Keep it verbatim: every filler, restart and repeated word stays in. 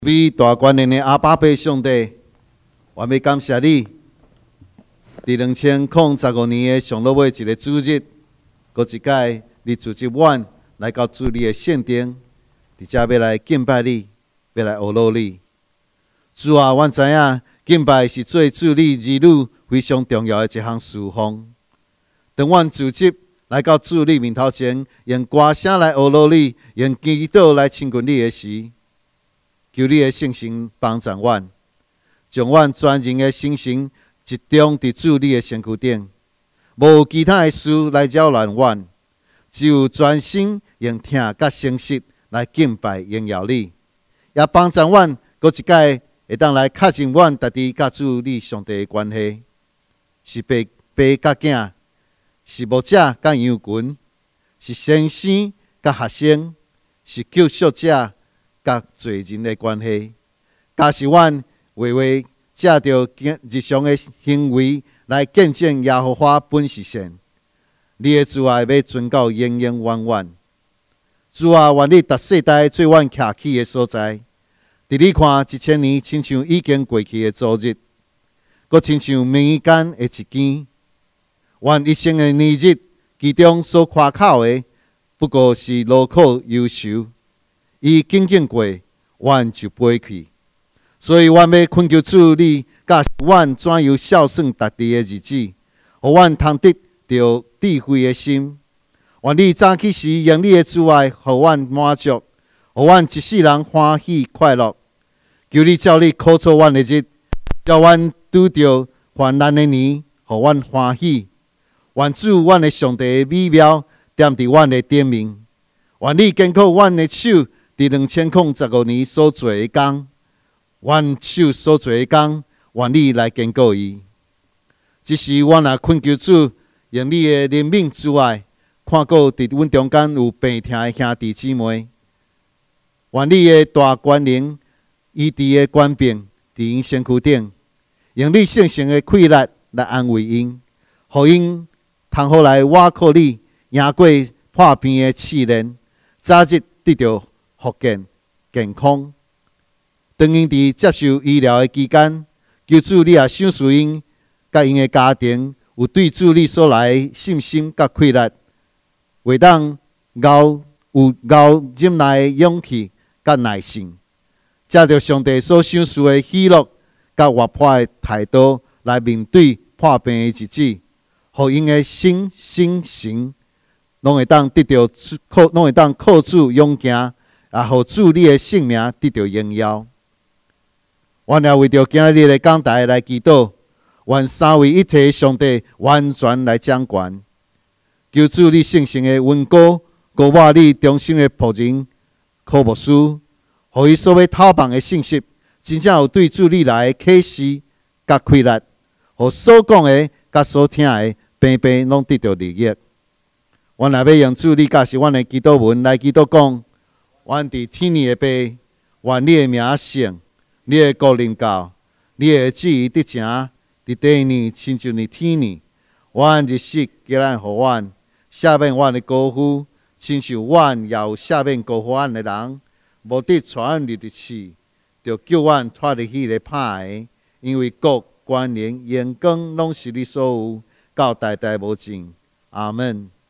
为大观念的阿爸爸上帝，我要感谢你，伫两千零十五年的上落尾一个主日，搁一届你组织阮来到主你的圣殿，伫遮要来敬拜你，要来学乐你。主啊，阮知影敬拜是做主你儿女非常重要的一项事奉。当阮组织来到主你面头前，用歌声来学乐你，用祈祷来亲近你的时，求你的圣神帮助阮，将阮全人的心神集中伫主你的身躯顶，无其他的事来扰乱阮，只有专心用听甲诚实来敬拜荣耀你，也帮助阮搁一届会当来确认阮家己甲主你上帝的关系，是爸爸甲囝，是牧者甲羊群，是先生甲学生，是救赎者甲罪人的关系，假使阮为为借着日常的行为来见证耶和华本是善，你的慈爱要存到永永远远。主啊，愿你逐世代做阮徛起的所在。伫你看一千年，亲像已经过去的昨日，搁亲像明间的一更。阮一生的年日，其中所夸口的，不过是劳苦忧愁。伊经经过，阮就飞去。所以，阮要恳求主你，教阮怎样孝顺家己的日子，互阮通得着智慧的心。愿你早起时用你的慈爱，互阮满足，互阮一世人欢喜快乐。求你照你考察阮的日，叫阮拄着患难的年，互阮欢喜。愿主阮的上帝的美妙踮伫阮的顶面。愿你坚固阮的手。伫两千零十五年所做的工，阮手所做的工，愿你来坚固伊。只是阮也恳求主，用你的怜悯之爱，看顾伫阮中间有病痛的兄弟姊妹。愿你的大权能、医治的权柄伫因身躯顶，用你圣神的气力来安慰因，互因通好来倚靠你，赢过破病的试炼，早日得到福建健康，当因伫接受医疗的期间，求主你也赏赐因，甲因的家庭有对主你所来的信心甲气力，为当熬有熬忍耐的勇气甲耐性，借着上帝所赏赐的喜乐甲活泼的态度来面对破病的日子，互因的心心神拢会当得到靠，拢会当靠主勇行。也互主你的性命得到荣耀。阮也为着今日的讲台来祈祷，愿三位一体的上帝完全来掌权。求主你圣神的恩膏，高抹你忠心的仆人科牧师，互伊所要透放的信息，真正有对主你来的启示甲气力，互所讲的甲所听的，平平拢得到利益。阮也要用主你教示阮的祈祷文来祈祷讲。阮伫天父的爸，愿你的名圣，你的国临到，你的旨意得成，伫地呢亲像伫天呢。阮日食给咱互阮，赦免阮的过犯，亲像阮也有赦免过犯阮的人，无得带阮入地去，就叫阮脱离迄个歹的，因为国、权能、荣光拢是你所有，到代代无尽。阿门。